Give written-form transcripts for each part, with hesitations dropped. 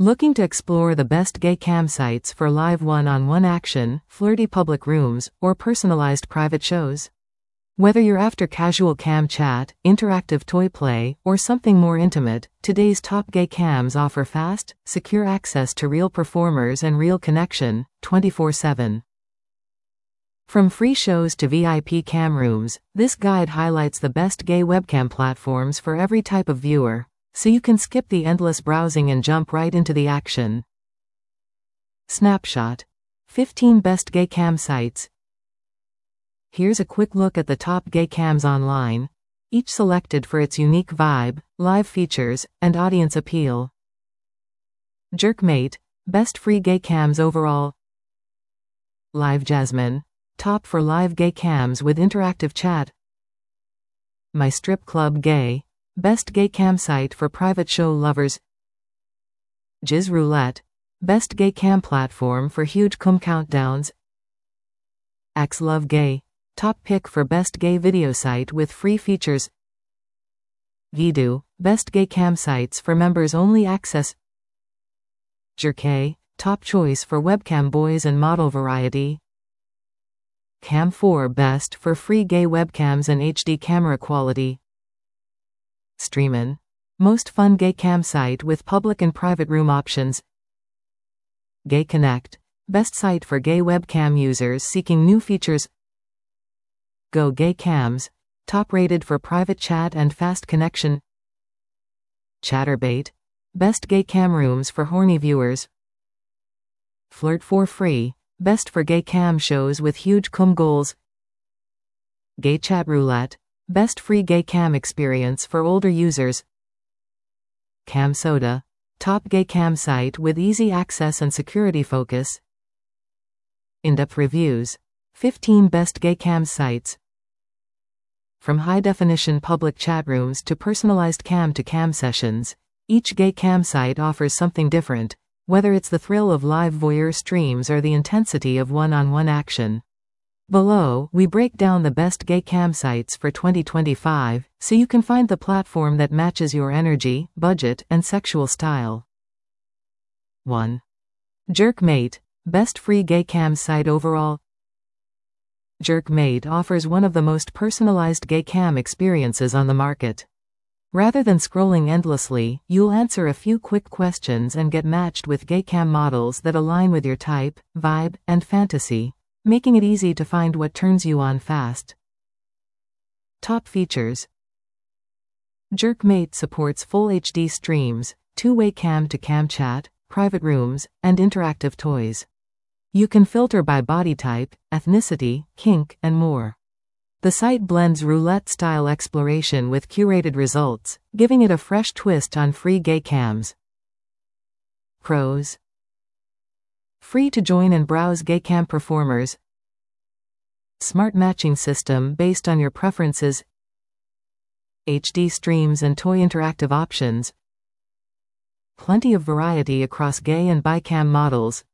Looking to explore the best gay cam sites for live one-on-one action, flirty public rooms, or personalized private shows? Whether you're after casual cam chat, interactive toy play, or something more intimate, today's top gay cams offer fast, secure access to real performers and real connection, 24/7. From free shows to VIP cam rooms, this guide highlights the best gay webcam platforms for every type of viewer, so you can skip the endless browsing and jump right into the action. Snapshot: 15 best gay cam sites. Here's a quick look at the top gay cams online, each selected for its unique vibe, live features, and audience appeal. Jerkmate, best free gay cams overall. LiveJasmin, top for live gay cams with interactive chat. My Strip Club Gay, best gay cam site for private show lovers. Jizz Roulette, best gay cam platform for huge cum countdowns. Axe Love Gay, top pick for best gay video site with free features. Vidu, best gay cam sites for members only access. Jerkay, top choice for webcam boys and model variety. Cam4, best for free gay webcams and HD camera quality. Streamin', most fun gay cam site with public and private room options. Gay Connect, best site for gay webcam users seeking new features. Go Gay Cams, top rated for private chat and fast connection. Chaturbate, best gay cam rooms for horny viewers. Flirt for Free, best for gay cam shows with huge cum goals. Gay Chat Roulette, best free gay cam experience for older users. CamSoda, top gay cam site with easy access and security focus. In-depth reviews, 15 best gay cam sites. From high-definition public chat rooms to personalized cam-to-cam sessions, each gay cam site offers something different, whether it's the thrill of live voyeur streams or the intensity of one-on-one action. Below, we break down the best gay cam sites for 2025, so you can find the platform that matches your energy, budget, and sexual style. 1. Jerkmate, best free gay cam site overall. Jerkmate offers one of the most personalized gay cam experiences on the market. Rather than scrolling endlessly, you'll answer a few quick questions and get matched with gay cam models that align with your type, vibe, and fantasy, making it easy to find what turns you on fast. Top features. Jerkmate supports full HD streams, two-way cam-to-cam chat, private rooms, and interactive toys. You can filter by body type, ethnicity, kink, and more. The site blends roulette-style exploration with curated results, giving it a fresh twist on free gay cams. Pros. Free to join and browse gay cam performers. Smart matching system based on your preferences. HD streams and toy interactive options. Plenty of variety across gay and bi-cam models.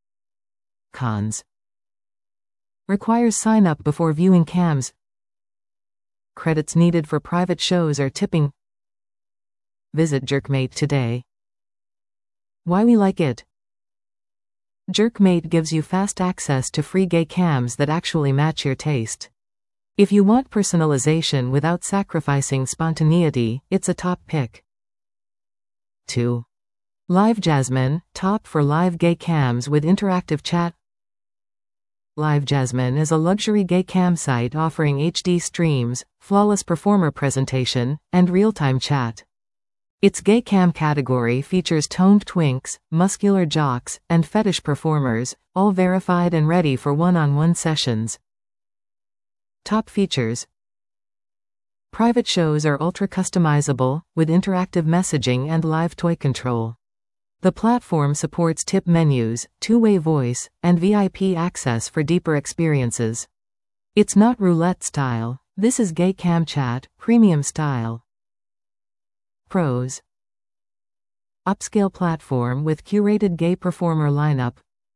Cons. Requires sign-up before viewing cams. Credits needed for private shows or tipping. Visit Jerkmate today. Why we like it. Jerkmate gives you fast access to free gay cams that actually match your taste. If you want personalization without sacrificing spontaneity, it's a top pick. 2. LiveJasmin, top for live gay cams with interactive chat. LiveJasmin is a luxury gay cam site offering HD streams, flawless performer presentation, and real-time chat. Its gay cam category features toned twinks, muscular jocks, and fetish performers, all verified and ready for one-on-one sessions. Top features. Private shows are ultra-customizable, with interactive messaging and live toy control. The platform supports tip menus, two-way voice, and VIP access for deeper experiences. It's not roulette style, this is gay cam chat, premium style. Pros. Upscale platform with curated gay performer lineup.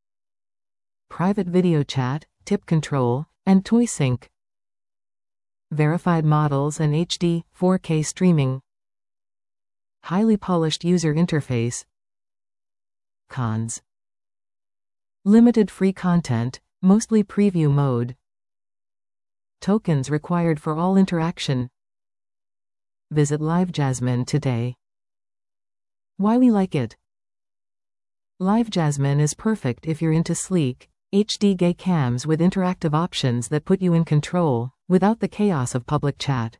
Private video chat, tip control, and toy sync. Verified models and HD, 4K streaming. Highly polished user interface. Cons: limited free content, mostly preview mode. Tokens required for all interaction. Visit LiveJasmin today. Why we like it. LiveJasmin is perfect if you're into sleek, HD gay cams with interactive options that put you in control, without the chaos of public chat.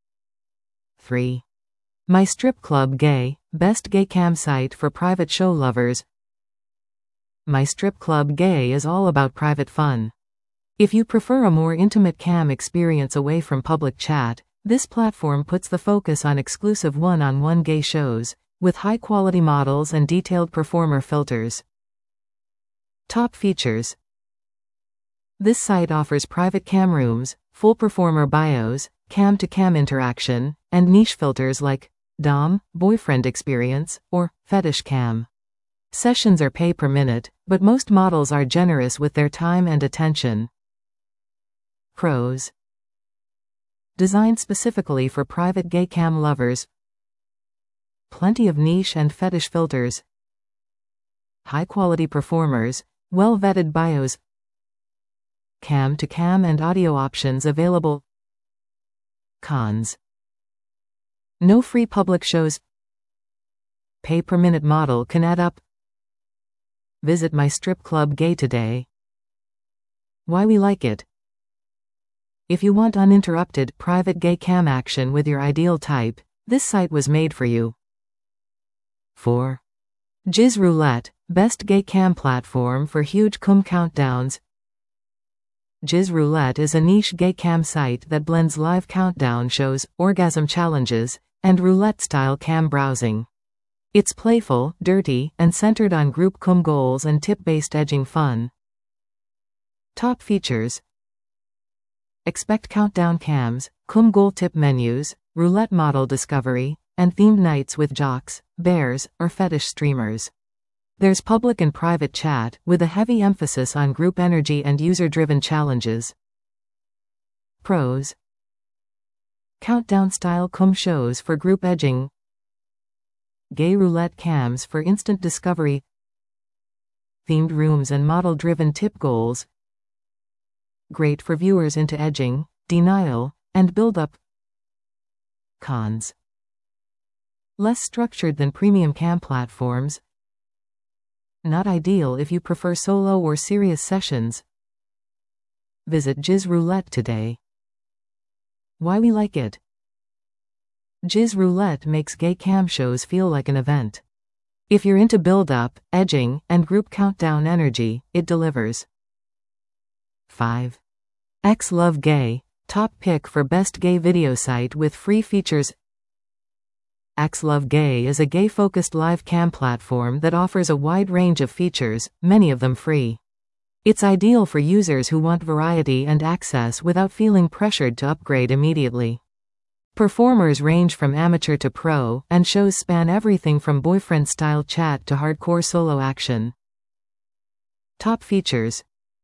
3. My Strip Club Gay, best gay cam site for private show lovers. My Strip Club Gay is all about private fun. If you prefer a more intimate cam experience away from public chat, this platform puts the focus on exclusive one-on-one gay shows, with high-quality models and detailed performer filters. Top features. This site offers private cam rooms, full performer bios, cam-to-cam interaction, and niche filters like Dom, Boyfriend Experience, or Fetish Cam. Sessions are pay per minute, but most models are generous with their time and attention. Pros. Designed specifically for private gay cam lovers. Plenty of niche and fetish filters. High-quality performers, well-vetted bios. Cam-to-cam and audio options available. Cons. No free public shows. Pay-per-minute model can add up. Visit My Strip Club Gay today. Why we like it. If you want uninterrupted, private gay cam action with your ideal type, this site was made for you. 4. Jizz Roulette, best gay cam platform for huge cum countdowns. Jizz Roulette is a niche gay cam site that blends live countdown shows, orgasm challenges, and roulette-style cam browsing. It's playful, dirty, and centered on group cum goals and tip-based edging fun. Top features. Expect countdown cams, cum goal tip menus, roulette model discovery, and themed nights with jocks, bears, or fetish streamers. There's public and private chat, with a heavy emphasis on group energy and user-driven challenges. Pros. Countdown-style cum shows for group edging. Gay roulette cams for instant discovery. Themed rooms and model-driven tip goals. Great for viewers into edging, denial, and build-up. Cons. Less structured than premium cam platforms. Not ideal if you prefer solo or serious sessions. Visit Jizz Roulette today. Why we like it. Jizz Roulette makes gay cam shows feel like an event. If you're into build-up, edging, and group countdown energy, it delivers. 5. XLoveGay, top pick for best gay video site with free features. XLoveGay is a gay-focused live cam platform that offers a wide range of features, many of them free. It's ideal for users who want variety and access without feeling pressured to upgrade immediately. Performers range from amateur to pro, and shows span everything from boyfriend-style chat to hardcore solo action. Top features.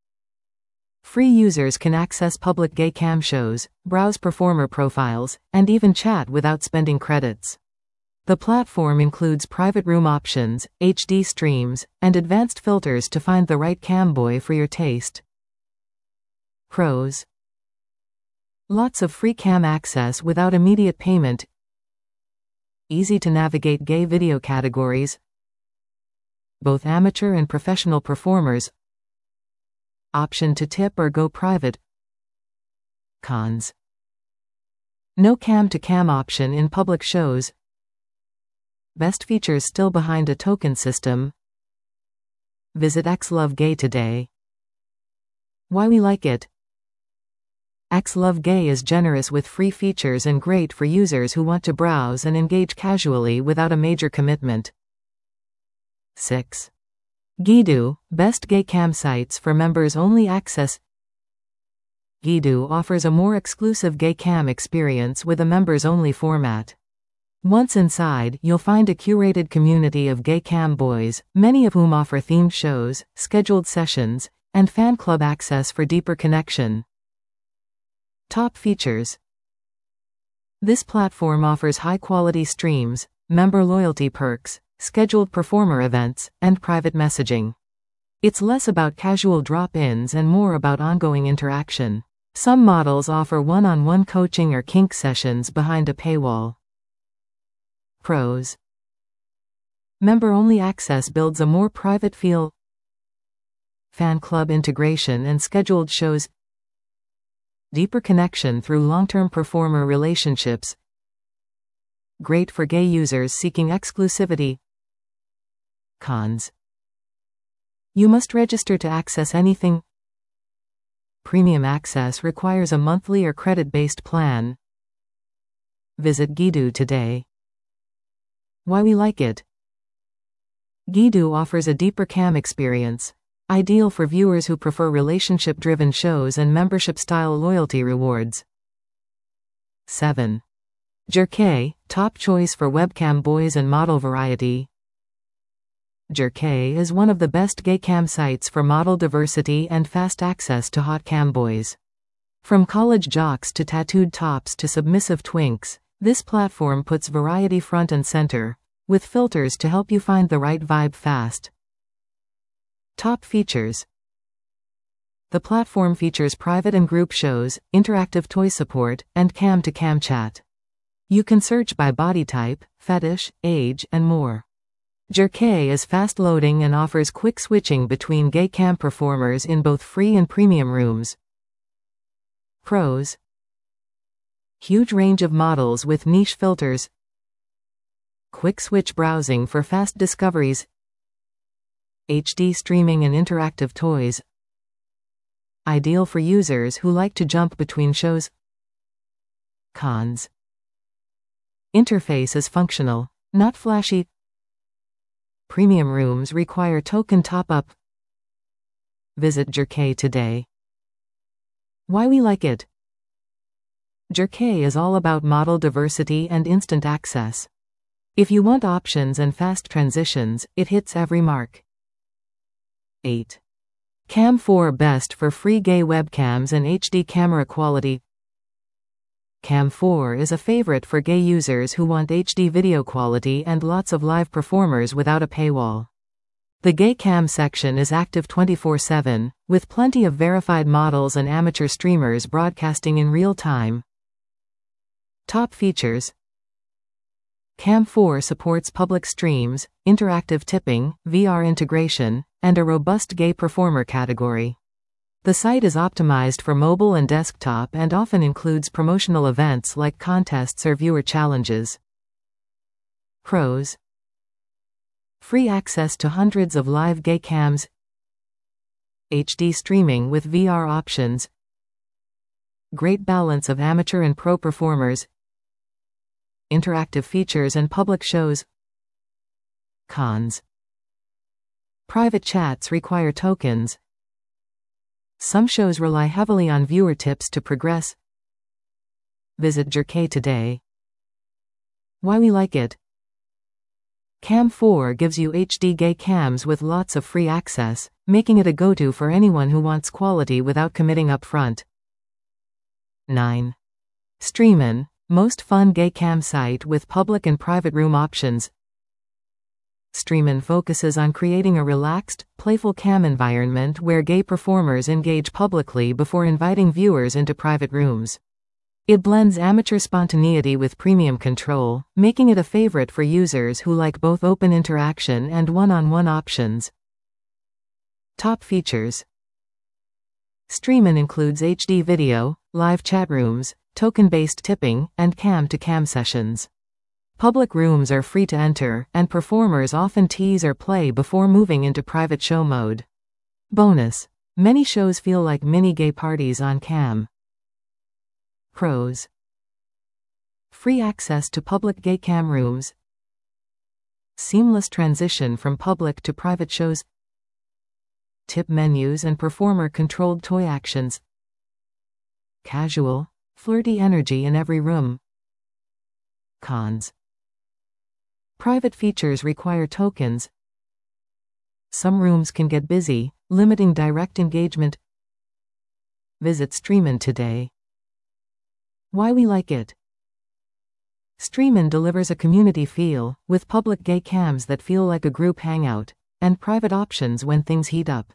Free users can access public gay cam shows, browse performer profiles, and even chat without spending credits. The platform includes private room options, HD streams, and advanced filters to find the right camboy for your taste. Pros. Lots of free cam access without immediate payment. Easy to navigate gay video categories. Both amateur and professional performers. Option to tip or go private. Cons. No cam-to-cam option in public shows. Best features still behind a token system. Visit XLoveGay today. Why we like it. XLoveGay is generous with free features and great for users who want to browse and engage casually without a major commitment. 6. Gidu, best gay cam sites for members-only access. Gidu offers a more exclusive gay cam experience with a members-only format. Once inside, you'll find a curated community of gay cam boys, many of whom offer themed shows, scheduled sessions, and fan club access for deeper connection. Top features. This platform offers high-quality streams, member loyalty perks, scheduled performer events, and private messaging. It's less about casual drop-ins and more about ongoing interaction. Some models offer one-on-one coaching or kink sessions behind a paywall. Pros: member-only access builds a more private feel. Fan club integration and scheduled shows. Deeper connection through long-term performer relationships. Great for gay users seeking exclusivity. Cons: you must register to access anything. Premium access requires a monthly or credit-based plan. Visit Gidu today. Why we like it. Gidu offers a deeper cam experience, ideal for viewers who prefer relationship-driven shows and membership-style loyalty rewards. 7. Jerkay, top choice for webcam boys and model variety. Jerkay is one of the best gay cam sites for model diversity and fast access to hot cam boys. From college jocks to tattooed tops to submissive twinks, this platform puts variety front and center, with filters to help you find the right vibe fast. Top features. The platform features private and group shows, interactive toy support, and cam-to-cam chat. You can search by body type, fetish, age, and more. Jerkay is fast-loading and offers quick switching between gay cam performers in both free and premium rooms. Pros: huge range of models with niche filters. Quick switch browsing for fast discoveries. HD streaming and interactive toys. Ideal for users who like to jump between shows. Cons: interface is functional, not flashy. Premium rooms require token top-up. Visit Jerkay today. Why we like it. Jerkay is all about model diversity and instant access. If you want options and fast transitions, it hits every mark. 8. Cam 4 best for free gay webcams and HD camera quality. Cam 4 is a favorite for gay users who want HD video quality and lots of live performers without a paywall. The gay cam section is active 24/7, with plenty of verified models and amateur streamers broadcasting in real time. Top features. Cam 4 supports public streams, interactive tipping, VR integration, and a robust gay performer category. The site is optimized for mobile and desktop and often includes promotional events like contests or viewer challenges. Pros: free access to hundreds of live gay cams. HD streaming with VR options. Great balance of amateur and pro performers. Interactive features and public shows. Cons: private chats require tokens. Some shows rely heavily on viewer tips to progress. Visit Jerkay today. Why we like it. Cam 4 gives you HD gay cams with lots of free access, making it a go-to for anyone who wants quality without committing upfront. 9. Streamin, most fun gay cam site with public and private room options. Streamin focuses on creating a relaxed, playful cam environment where gay performers engage publicly before inviting viewers into private rooms. It blends amateur spontaneity with premium control, making it a favorite for users who like both open interaction and one-on-one options. Top features. Streamin includes HD video, live chat rooms, token-based tipping, and cam-to-cam sessions. Public rooms are free to enter, and performers often tease or play before moving into private show mode. Bonus: many shows feel like mini gay parties on cam. Pros: free access to public gay cam rooms. Seamless transition from public to private shows. Tip menus and performer-controlled toy actions. Casual, flirty energy in every room. Cons: private features require tokens. Some rooms can get busy, limiting direct engagement. Visit Streamin today. Why we like it. Streamin' delivers a community feel, with public gay cams that feel like a group hangout, and private options when things heat up.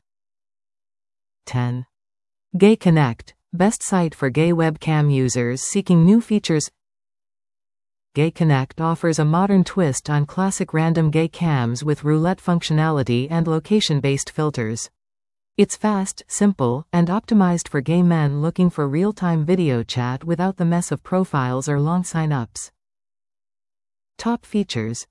10. Gay Connect, best site for gay webcam users seeking new features. Gay Connect offers a modern twist on classic random gay cams with roulette functionality and location-based filters. It's fast, simple, and optimized for gay men looking for real-time video chat without the mess of profiles or long sign-ups. Top features.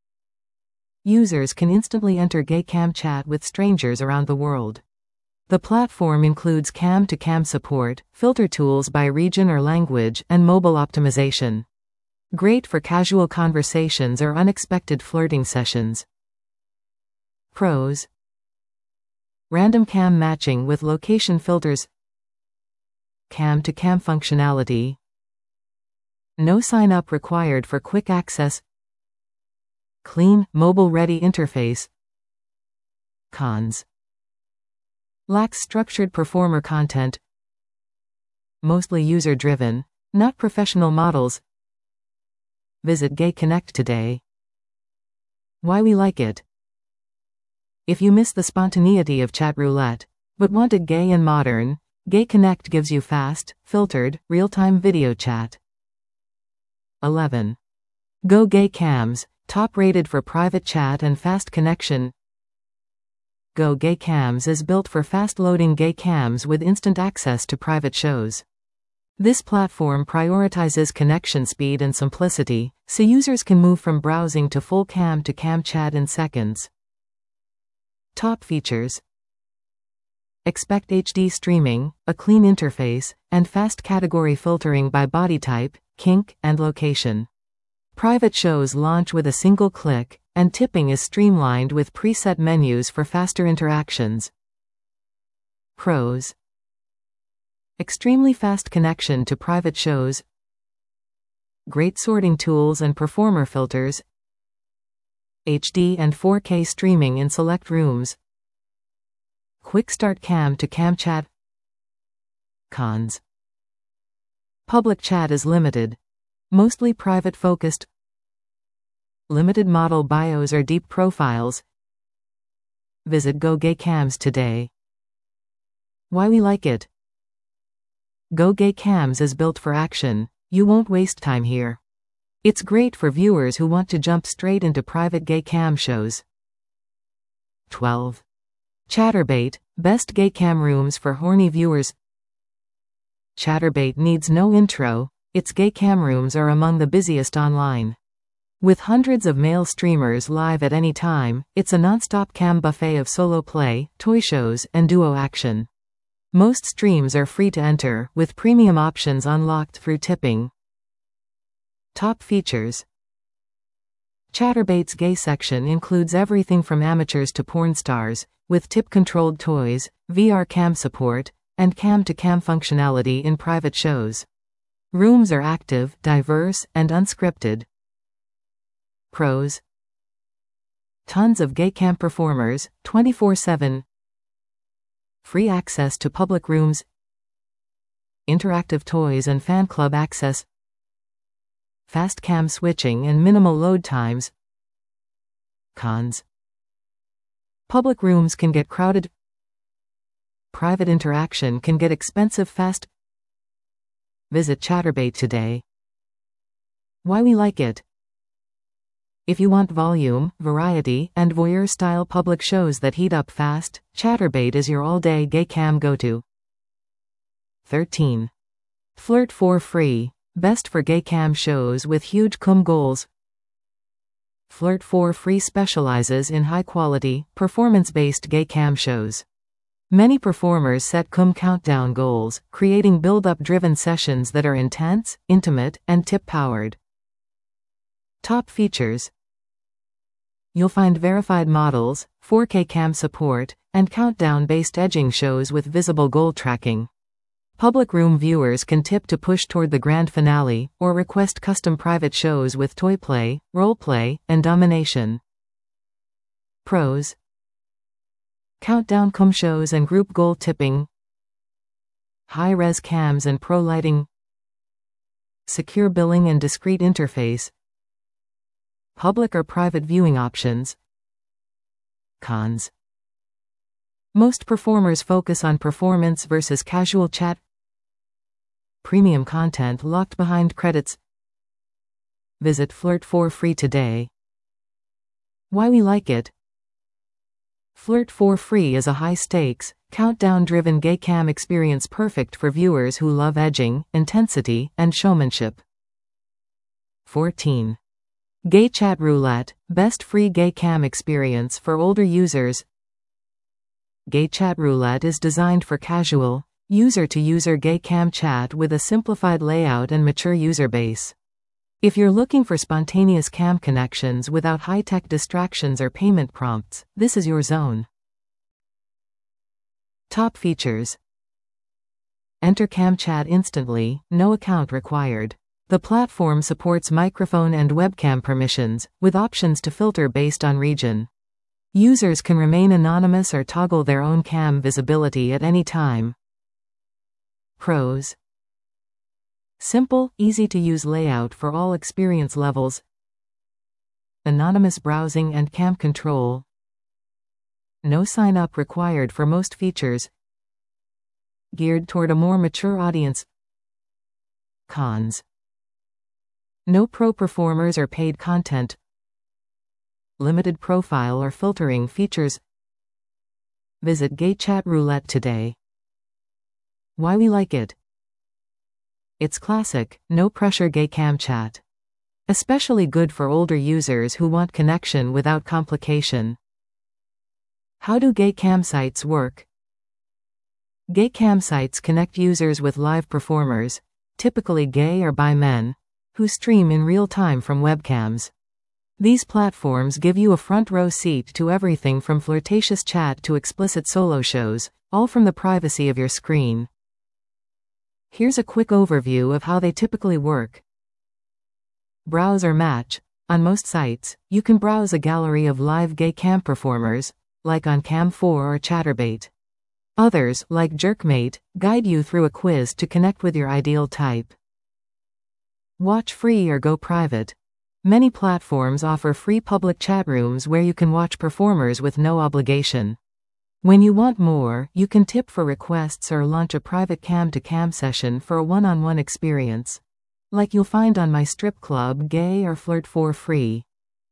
Users can instantly enter gay cam chat with strangers around the world. The platform includes cam-to-cam support, filter tools by region or language, and mobile optimization. Great for casual conversations or unexpected flirting sessions. Pros. Random cam matching with location filters. Cam-to-cam functionality. No sign-up required for quick access. Clean, mobile-ready interface. Cons. Lacks structured performer content. Mostly user-driven, not professional models. Visit Gay Connect today. Why we like it. If you miss the spontaneity of chat roulette, but want it gay and modern, Gay Connect gives you fast, filtered, real-time video chat. 11. Go Gay Cams, top rated for private chat and fast connection. Go Gay Cams is built for fast-loading gay cams with instant access to private shows. This platform prioritizes connection speed and simplicity, so users can move from browsing to full cam-to-cam chat in seconds. Top features. Expect HD streaming, a clean interface, and fast category filtering by body type, kink, and location. Private shows launch with a single click, and tipping is streamlined with preset menus for faster interactions. Pros. Extremely fast connection to private shows. Great sorting tools and performer filters. HD and 4K streaming in select rooms. Quick start cam-to-cam chat. Cons. Public chat is limited. Mostly private-focused. Limited model bios or deep profiles. Visit Go Gay Cams today. Why we like it. Go Gay Cams is built for action. You won't waste time here. It's great for viewers who want to jump straight into private gay cam shows. 12. Chaturbate, best gay cam rooms for horny viewers. Chaturbate needs no intro, its gay cam rooms are among the busiest online. With hundreds of male streamers live at any time, it's a non-stop cam buffet of solo play, toy shows, and duo action. Most streams are free to enter, with premium options unlocked through tipping. Top features. Chaturbate's gay section includes everything from amateurs to porn stars, with tip-controlled toys, VR cam support, and cam-to-cam functionality in private shows. Rooms are active, diverse, and unscripted. Pros. Tons of gay cam performers, 24/7. Free access to public rooms. Interactive toys and fan club access. Fast cam switching and minimal load times. Cons. Public rooms can get crowded. Private interaction can get expensive fast. Visit Chaturbate today. Why we like it. If you want volume, variety, and voyeur-style public shows that heat up fast, Chaturbate is your all-day gay cam go-to. 13. Flirt for free, best for gay cam shows with huge cum goals. Flirt for free specializes in high-quality, performance-based gay cam shows. Many performers set cum countdown goals, creating build-up-driven sessions that are intense, intimate, and tip-powered. Top features. You'll find verified models, 4K cam support, and countdown-based edging shows with visible goal tracking. Public room viewers can tip to push toward the grand finale, or request custom private shows with toy play, role play, and domination. Pros. Countdown cum shows and group goal tipping. High-res cams and pro lighting. secure billing and discrete interface, public or private viewing options. Cons. Most performers focus on performance versus casual chat. Premium content locked behind credits. Visit Flirt for free today. Why we like it. Flirt for free is a high-stakes, countdown-driven gay cam experience perfect for viewers who love edging, intensity, and showmanship. 14. Gay Chat Roulette, best free gay cam experience for older users. Gay Chat Roulette is designed for casual, user-to-user gay cam chat with a simplified layout and mature user base. If you're looking for spontaneous cam connections without high-tech distractions or payment prompts, this is your zone. Top features. Enter cam chat instantly, no account required. The platform supports microphone and webcam permissions, with options to filter based on region. Users can remain anonymous or toggle their own cam visibility at any time. Pros. Simple, easy-to-use layout for all experience levels. Anonymous browsing and cam control. No sign-up required for most features. Geared toward a more mature audience. Cons. No pro performers or paid content. Limited profile or filtering features. Visit Gay Chat Roulette today. Why we like it. It's classic, no-pressure gay cam chat. Especially good for older users who want connection without complication. How do gay cam sites work? Gay cam sites connect users with live performers, typically gay or bi men, who stream in real time from webcams. These platforms give you a front-row seat to everything from flirtatious chat to explicit solo shows, all from the privacy of your screen. Here's a quick overview of how they typically work. Browse or match. On most sites, you can browse a gallery of live gay cam performers, like on Cam4 or Chaturbate. Others, like Jerkmate, guide you through a quiz to connect with your ideal type. Watch free or go private. Many platforms offer free public chat rooms where you can watch performers with no obligation. When you want more, you can tip for requests or launch a private cam-to-cam session for a one-on-one experience, like you'll find on My Strip Club Gay or Flirt for free.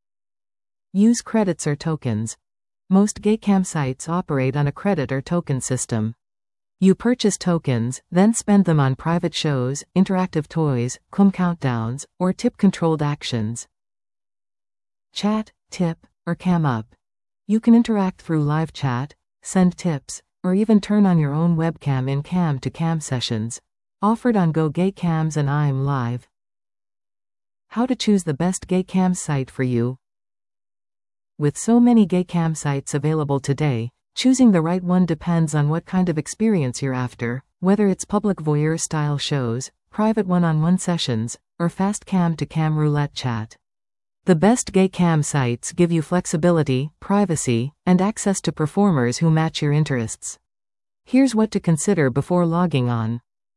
Use credits or tokens. Most gay cam sites operate on a credit or token system. You purchase tokens, then spend them on private shows, interactive toys, cum countdowns, or tip-controlled actions. Chat, tip, or cam up. You can interact through live chat, send tips, or even turn on your own webcam in cam-to-cam sessions, offered on Go Gay Cams and I'm Live. How to choose the best gay cam site for you. With so many gay cam sites available today, choosing the right one depends on what kind of experience you're after, whether it's public voyeur-style shows, private one-on-one sessions, or fast cam-to-cam roulette chat. The best gay cam sites give you flexibility, privacy, and access to performers who match your interests. Here's what to consider before logging on.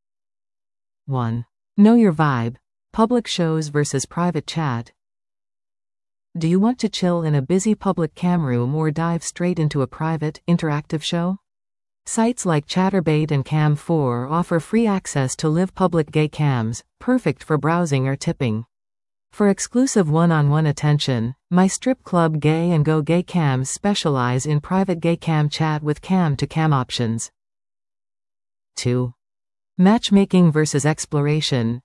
1. Know your vibe. Public shows versus private chat. Do you want to chill in a busy public cam room or dive straight into a private, interactive show? Sites like Chaturbate and Cam4 offer free access to live public gay cams, perfect for browsing or tipping. For exclusive one-on-one attention, My Strip Club Gay and Go Gay Cams specialize in private gay cam chat with cam-to-cam options. 2. Matchmaking versus exploration.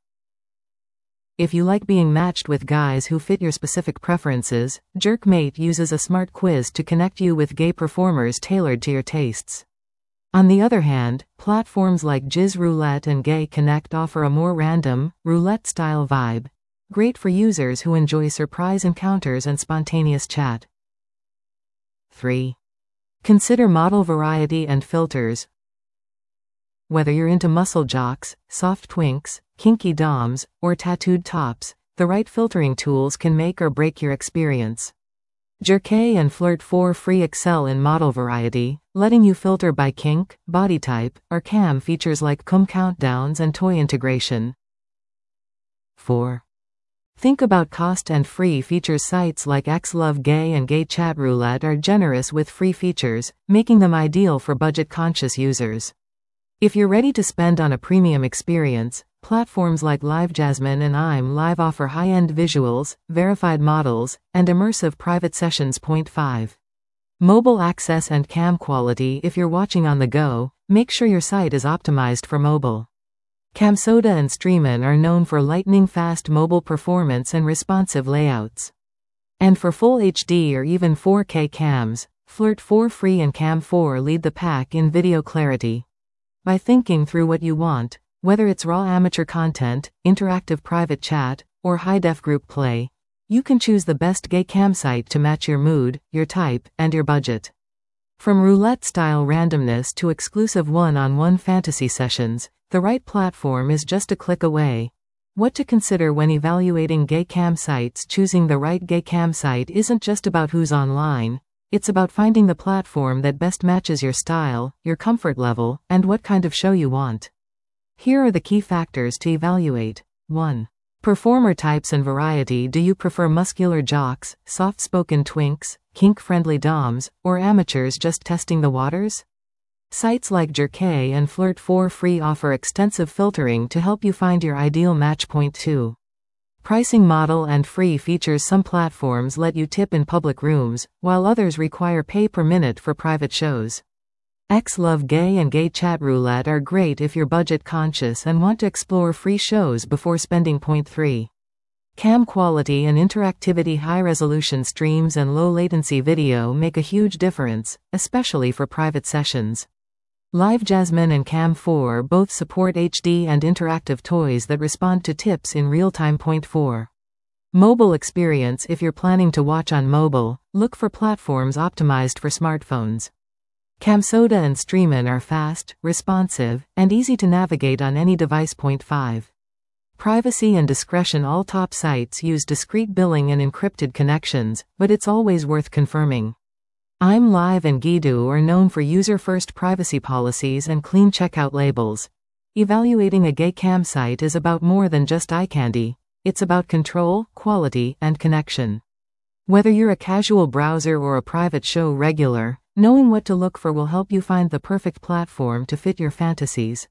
If you like being matched with guys who fit your specific preferences, Jerkmate uses a smart quiz to connect you with gay performers tailored to your tastes. On the other hand, platforms like Jizz Roulette and Gay Connect offer a more random, roulette-style vibe, great for users who enjoy surprise encounters and spontaneous chat. 3. Consider model variety and filters. Whether you're into muscle jocks, soft twinks, kinky doms, or tattooed tops, the right filtering tools can make or break your experience. Jerkay and Flirt for free excel in model variety, letting you filter by kink, body type, or cam features like cum countdowns and toy integration. 4. Think about cost and free features. Sites like XLoveGay and Gay Chat Roulette are generous with free features, making them ideal for budget-conscious users. If you're ready to spend on a premium experience, platforms like LiveJasmin and I'm Live offer high-end visuals, verified models, and immersive private sessions. 5. Mobile access and cam quality. If you're watching on the go, make sure your site is optimized for mobile. Camsoda and Streamin are known for lightning-fast mobile performance and responsive layouts. And for full HD or even 4K cams, Flirt 4 Free and Cam 4 lead the pack in video clarity. By thinking through what you want, whether it's raw amateur content, interactive private chat, or high-def group play, you can choose the best gay cam site to match your mood, your type, and your budget. From roulette-style randomness to exclusive one-on-one fantasy sessions, the right platform is just a click away. What to consider when evaluating gay cam sites. Choosing the right gay cam site isn't just about who's online, it's about finding the platform that best matches your style, your comfort level, and what kind of show you want. Here are the key factors to evaluate. 1. Performer types and variety. Do you prefer muscular jocks, soft-spoken twinks, kink-friendly doms, or amateurs just testing the waters? Sites like Jerkay and Flirt 4 Free offer extensive filtering to help you find your ideal match. 2. Pricing model and free features. Some platforms let you tip in public rooms, while others require pay per minute for private shows. XLoveGay and Gay Chat Roulette are great if you're budget conscious and want to explore free shows before spending. 3. Cam quality and interactivity. High-resolution streams and low-latency video make a huge difference, especially for private sessions. LiveJasmin and Cam 4 both support HD and interactive toys that respond to tips in real time. 4. Mobile experience. If you're planning to watch on mobile, look for platforms optimized for smartphones. Camsoda and Streamin are fast, responsive, and easy to navigate on any device. 5. Privacy and discretion. All top sites use discrete billing and encrypted connections, but it's always worth confirming. I'm Live and Gidu are known for user-first privacy policies and clean checkout labels. Evaluating a gay cam site is about more than just eye candy. It's about control, quality, and connection. Whether you're a casual browser or a private show regular, knowing what to look for will help you find the perfect platform to fit your fantasies.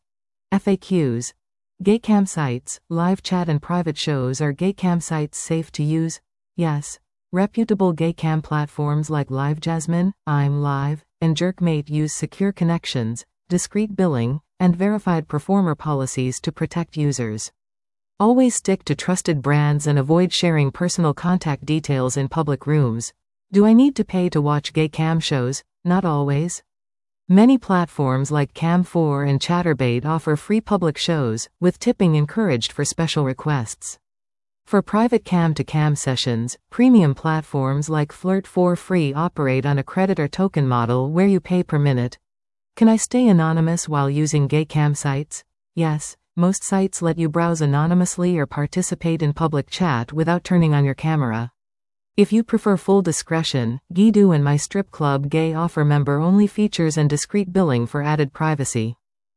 FAQs. Gay cam sites, live chat and private shows. Are gay cam sites safe to use? Yes. Reputable gay cam platforms like LiveJasmin, I'm Live, and Jerkmate use secure connections, discrete billing, and verified performer policies to protect users. Always stick to trusted brands and avoid sharing personal contact details in public rooms. Do I need to pay to watch gay cam shows? Not always. Many platforms like Cam4 and Chaturbate offer free public shows, with tipping encouraged for special requests. For private cam-to-cam sessions, premium platforms like Flirt 4 Free operate on a credit or token model where you pay per minute. Can I stay anonymous while using gay cam sites? Yes, most sites let you browse anonymously or participate in public chat without turning on your camera. If you prefer full discretion, Gidu and My Strip Club Gay offer member-only features and discreet billing for added privacy.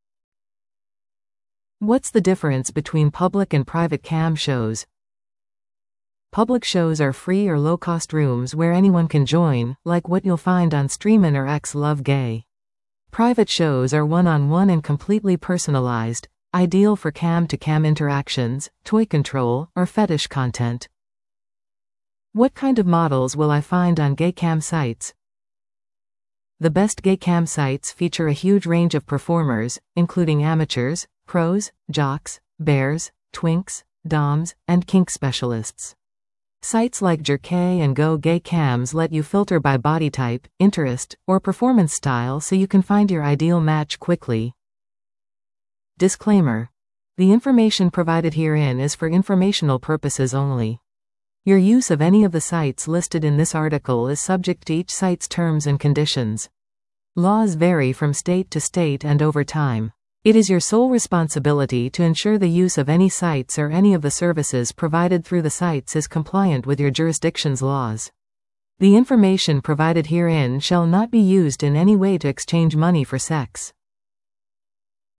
What's the difference between public and private cam shows? Public shows are free or low-cost rooms where anyone can join, like what you'll find on Streamin or XLoveGay. Private shows are one-on-one and completely personalized, ideal for cam-to-cam interactions, toy control, or fetish content. What kind of models will I find on gay cam sites? The best gay cam sites feature a huge range of performers, including amateurs, pros, jocks, bears, twinks, doms, and kink specialists. Sites like Jerkay and Go Gay Cams let you filter by body type, interest, or performance style so you can find your ideal match quickly. Disclaimer: the information provided herein is for informational purposes only. Your use of any of the sites listed in this article is subject to each site's terms and conditions. Laws vary from state to state and over time. It is your sole responsibility to ensure the use of any sites or any of the services provided through the sites is compliant with your jurisdiction's laws. The information provided herein shall not be used in any way to exchange money for sex.